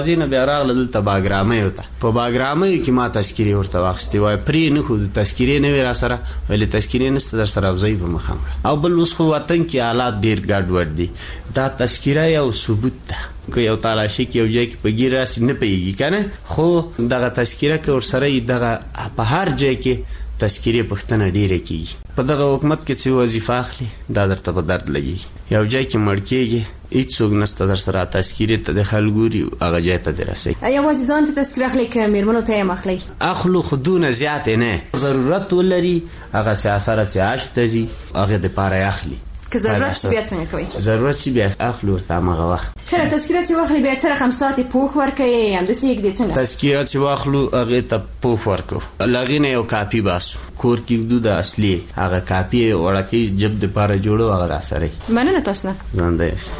ځینې بیا راغله دلته باګرامیو ته. په باګرامیو کې ما تذکیرې ورته واخیستې وای پرې نه خو تذکیرې نه وې را سره ولې تذکیرې نشته در سره افزایي به مخامخ. او بل اوس خو وطن کې حالات ډېر ګډوډ دي. دا تذکیره یو ثبوت ده که یو تالاشي کې یو ځای کې په ګیر راسي نه پوهېږي که نه خو دغه تذکیره که ورسره یي دغه په هر ځای کې تذکیرې پوښتنه ډېره کېږي. په دغه حکومت کې چې وظیفه اخلي دا درته په درد لګېږي. یو ځای کې مړ کېږي هېڅوک نشته در سره تذکیرې ته د خلک ګوري هغه ځای ته دې رسوي. یوازې ځان ته تذکیره اخلي که مېرمنو ته هم اخلي؟ اخلو خو دونه زیات نه ضرورت ولري هغه سره چې عاش ته ځي هغې دپاره یې اخلي. که ضرورت شي بیا څنګه کوي؟ ضرورت شي بیا اخلو ورته همغه وخت. کله تذکیره چې واخلي بیا څه رقم ساعت یې پوښ ورکوي همداسې یږدي څنګه؟ تذکیره چې واخلو هغې ته پوښ ورکو له هغې نه یو کاپي باسو کور کې ږدو د اصلي هغه کاپي یې وړکۍ جب دپاره جوړو هغه راسره یي. مننه تاسو نه. ژوندی یاست.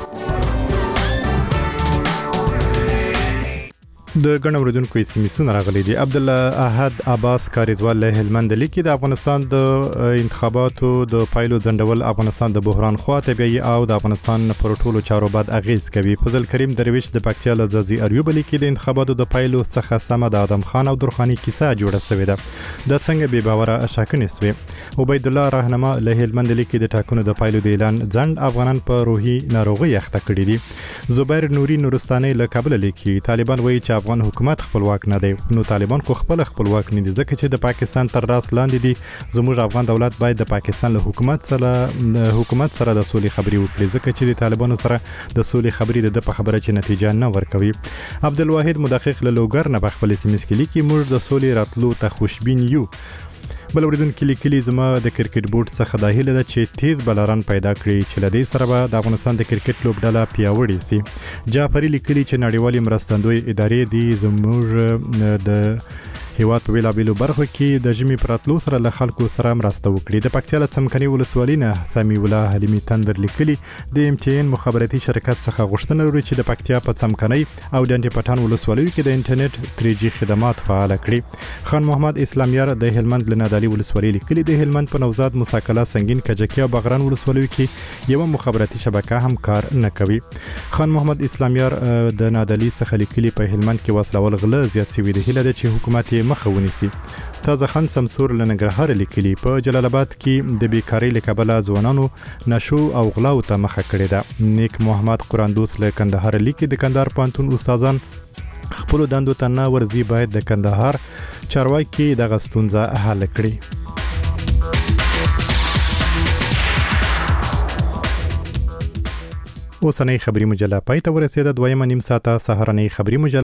د ګڼو اورېدونکو SMS راغلي دي. عبدالله احد عباس کاریزوال له هلمند لیکي د افغانستان د انتخاباتو د پایلو ځنډول افغانستان د بحران خواته بیایي او د افغانستان پر ټولو چارو بد اغیز کوي. فضل کریم درویش د پکتیا له ځاځي اریوب لیکي د انتخاباتو د پایلو څخه سمه د ادم خان او درخاني کیسه جوړه شوې ده. دا څنګه بې باوره ټاکنې شوې؟ عبید الله راهنما له هلمند لیکي د ټاکنو د پایلو د اعلان ځنډ افغانان په روحي ناروغۍ اخته کړي دي. زبیر نوري نورستاني له کابل لیکي طالبان وایي چې افغان حکومت خپلواک نه دی. نو طالبان خو خپل خپلواک نه دي ځکه چې د پاکستان تر راس لاندې دي. زموږ افغان دولت باید د پاکستان له حکومت سره د سولې خبرې وکړي ځکه چې د طالبانو سره د سولې خبرې د په خبره چې نتیجه نه ورکوي. عبدالواحد مدقق له لوګر نه خپل SMS کې لیکي موږ د سولې راتلو ته خوشبین یو. بل اوریدونکو لیکلي زما د کرکټ بورډ څخه دا هیله ده چې تیز بلران پیدا کړي چې له دې سره به د افغانستان د کرکټ لوبډله پیاوړې شي. جعفري لیکلي چې نړیوالې مرستندوی ادارې دي زموږ د هیواد په بیلابیلو برخو کې د ژمي پراتلو سره له خلکو سره مرسته وکړي. د پکتیا له څمکني ولسوالۍ نه سامي الله حلیمي تندر لیکلي د MTN مخابراتي شرکت څخه غوښتنه لري چې د پکتیا په څمکني او ډنډ پټان ولسوالیو کې د انټرنیټ 3G خدمات فعال کړي. خان محمد اسلامیار د هلمند له نادالي ولسوالۍ لیکلي د هلمند په نوزاد مساکله سنگین کجکی او بغران ولسوالیو کې یو مخابراتي شبکه هم کار نه کوي. خان محمد اسلامیار د نادالي څخه لیکلي په هلمند کې وسلول غله زیات شوي دي. هیله ده چې حکومت مخه ونیسي. تازه خان سمسور له ننګرهار لیکلي په جلال آباد کې د بیکاری له کبله ځوانانو نشو او غلاو ته مخه کړې ده. نیک محمد قراندوس له کندهار لیکي د کندهار پوهنتون استادان خپل دندو ته نه ورځي باید د کندهار چارواکي دغه ستونزه حل کړي. اوسنۍ خبري مجله پای ته ورسېده. دویمه نیم ساعته سهارنۍ خبري مجله